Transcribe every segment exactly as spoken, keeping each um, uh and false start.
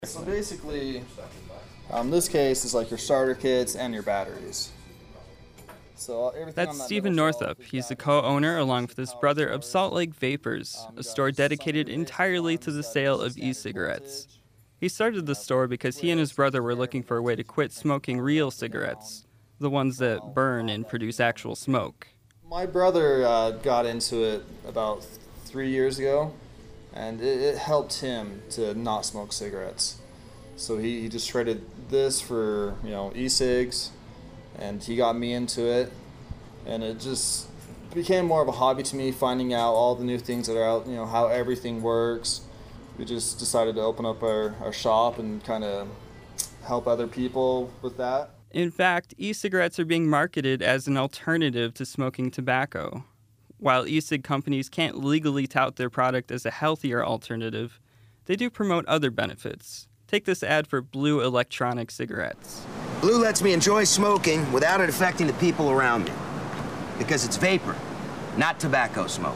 So basically, um, this case is like your starter kits and your batteries. So everything That's on that Stephen middle shelf Northup. is He's the batteries, co-owner, along with his power brother, of source. Salt Lake Vapors, Um, a you got store your some of dedicated your basic entirely to ones the that are sale just of standard e-cigarettes. voltage. He started You the know, store because he and his twists, which brother is were looking variable for a way to voltage. You quit can crank the smoking power real up or down cigarettes, the ones that while burn while and that produce being actual on. smoke. My brother uh, got into it about three years ago, and it, it helped him to not smoke cigarettes. So he, he just traded this for, you know, e-cigs, and he got me into it, and it just became more of a hobby to me, finding out all the new things that are out, you know, how everything works. We just decided to open up our, our shop and kind of help other people with that. In fact, e-cigarettes are being marketed as an alternative to smoking tobacco. While e-cig companies can't legally tout their product as a healthier alternative, they do promote other benefits. Take this ad for Blue electronic cigarettes. Blue lets me enjoy smoking without it affecting the people around me. Because it's vapor, not tobacco smoke.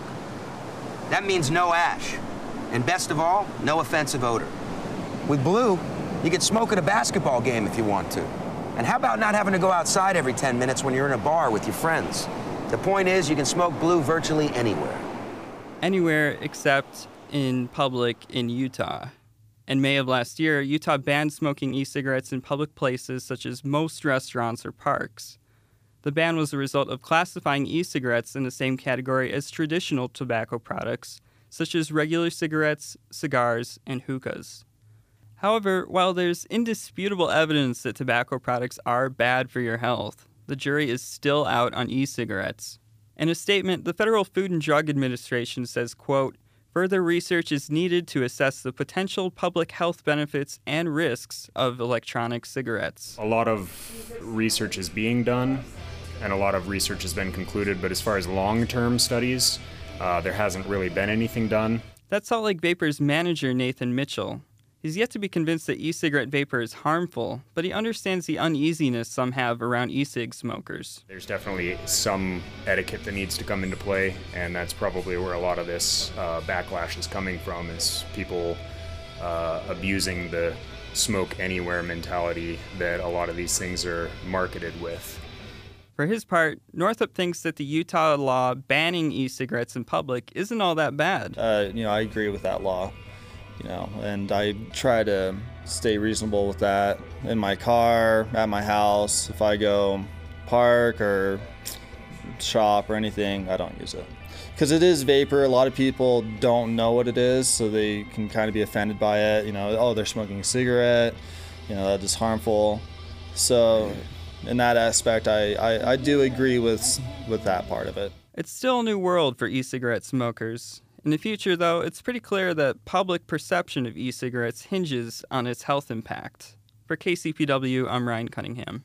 That means no ash. And best of all, no offensive odor. With Blue, you can smoke at a basketball game if you want to. And how about not having to go outside every ten minutes when you're in a bar with your friends? The point is, you can smoke Blue virtually anywhere. Anywhere except in public in Utah. In May of last year, Utah banned smoking e-cigarettes in public places such as most restaurants or parks. The ban was a result of classifying e-cigarettes in the same category as traditional tobacco products, such as regular cigarettes, cigars, and hookahs. However, while there's indisputable evidence that tobacco products are bad for your health, the jury is still out on e-cigarettes. In a statement, the Federal Food and Drug Administration says, quote, "Further research is needed to assess the potential public health benefits and risks of electronic cigarettes." A lot of research is being done, and a lot of research has been concluded, but as far as long-term studies, uh, there hasn't really been anything done. That's Salt Lake Vapor's manager, Nathan Mitchell. He's yet to be convinced that e-cigarette vapor is harmful, but he understands the uneasiness some have around e-cig smokers. There's definitely some etiquette that needs to come into play, and that's probably where a lot of this uh, backlash is coming from, is people uh, abusing the smoke anywhere mentality that a lot of these things are marketed with. For his part, Northup thinks that the Utah law banning e-cigarettes in public isn't all that bad. Uh, you know, I agree with that law, you know, and I try to stay reasonable with that in my car, at my house. If I go park or shop or anything, I don't use it. Because it is vapor, a lot of people don't know what it is, so they can kind of be offended by it. You know, oh, they're smoking a cigarette, you know, that is harmful. So in that aspect, I, I, I do agree with, with that part of it. It's still a new world for e-cigarette smokers. In the future, though, it's pretty clear that public perception of e-cigarettes hinges on its health impact. For K C P W, I'm Ryan Cunningham.